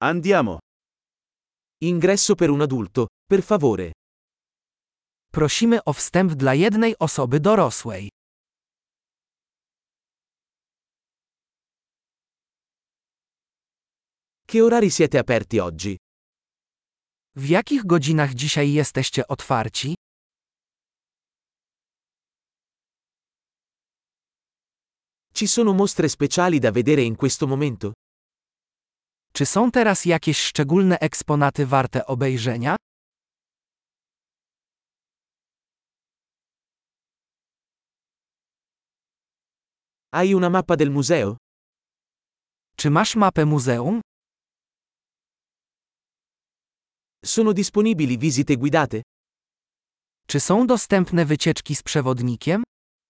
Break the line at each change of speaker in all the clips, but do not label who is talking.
Andiamo.
Ingresso per un adulto, per favore.
Prosimy o wstęp dla jednej osoby dorosłej.
Che orari siete aperti oggi?
W jakich godzinach dzisiaj jesteście otwarci?
Ci sono mostre speciali da vedere in questo momento?
Czy są teraz jakieś szczególne eksponaty warte obejrzenia?
Hai una mappa del museo?
Czy masz mapę muzeum?
Sono disponibili visite guidate?
Czy są dostępne wycieczki z przewodnikiem?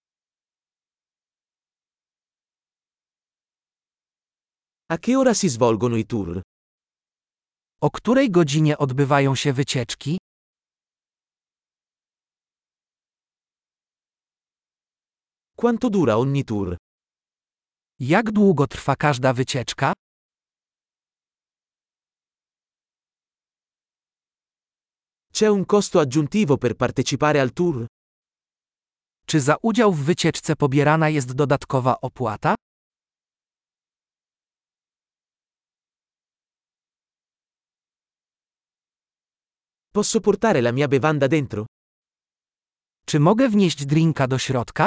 A che ora si svolgono i tour?
O której godzinie odbywają się wycieczki?
Quanto dura ogni tour?
Jak długo trwa każda wycieczka?
C'è un costo aggiuntivo per partecipare al tour?
Czy za udział w wycieczce pobierana jest dodatkowa opłata?
Posso portare la mia bevanda dentro?
Czy mogę wnieść drinka do środka?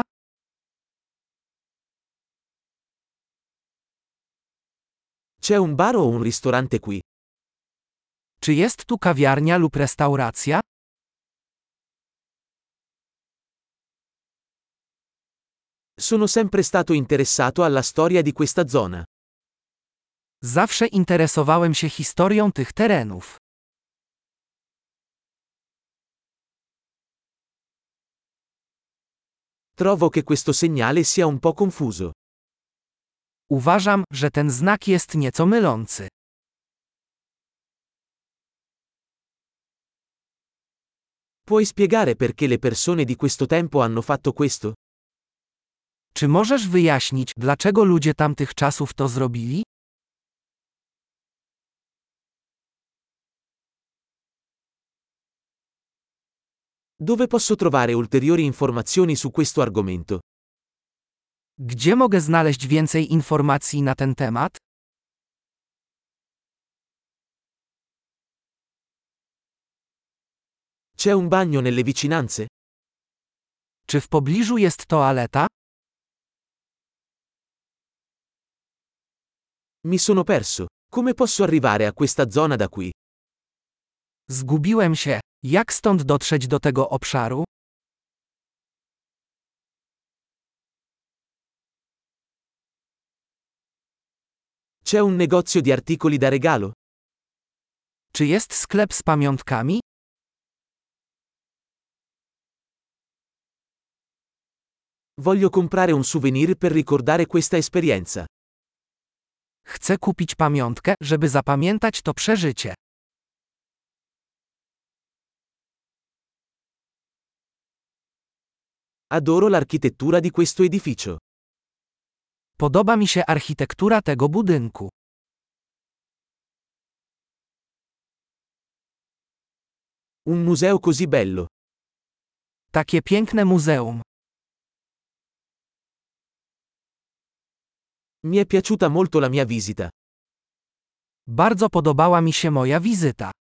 C'è un bar o un ristorante qui?
Czy jest tu kawiarnia lub restauracja?
Sono sempre stato interessato alla storia di questa zona.
Zawsze interesowałem się historią tych terenów.
Trovo che questo segnale sia un po' confuso.
Uważam, że ten znak jest nieco mylący.
Puoi spiegare perché le persone di questo tempo hanno fatto questo?
Czy możesz wyjaśnić, dlaczego ludzie tamtych czasów to zrobili?
Dove posso trovare ulteriori informazioni su questo argomento?
Gdzie mogę znaleźć więcej informacji na ten temat?
C'è un bagno nelle vicinanze?
Czy w pobliżu jest toaleta?
Mi sono perso. Come posso arrivare a questa zona da qui?
Zgubiłem się. Jak stąd dotrzeć do tego obszaru?
C'è un negozio di articoli da regalo?
Czy jest sklep z pamiątkami?
Voglio comprare un souvenir per ricordare questa esperienza.
Chcę kupić pamiątkę, żeby zapamiętać to przeżycie.
Adoro l'architettura di questo edificio.
Podoba mi się architektura tego budynku.
Un museo così bello.
Takie piękne muzeum.
Mi è piaciuta molto la mia visita.
Bardzo podobała mi się moja wizyta.